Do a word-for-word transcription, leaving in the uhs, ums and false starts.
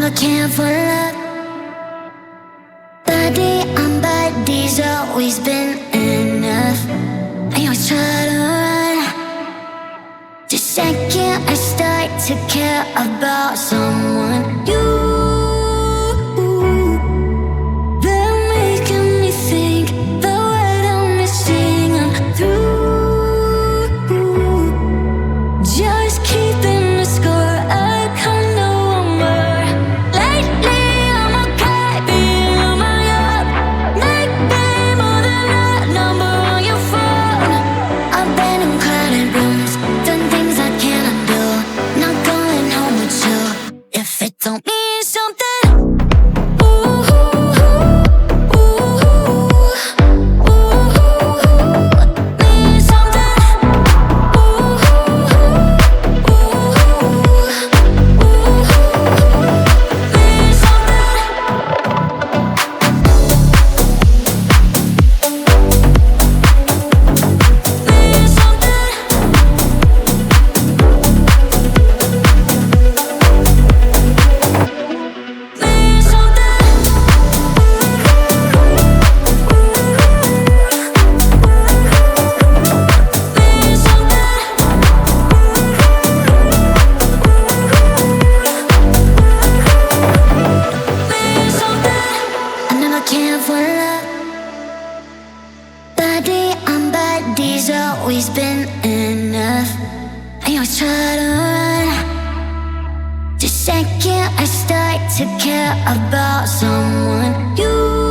never cared for love. Body on body's always been enough. I always try to run. The second I start to care about someone, you, they're making me think the word I'm missing. I'm through. Just keeping the score. I can't no more. Lately I'm okay being on my own. Make me more than that number on your phone. I've been in crowded rooms, done things I can't undo. Not going home with you if it don't mean something. Ooh, ooh, ooh, ooh, mean something. Ooh, ooh, ooh, mean I never cared for love. Body on body's always been enough. I always try to run. The second I start to care about someone, you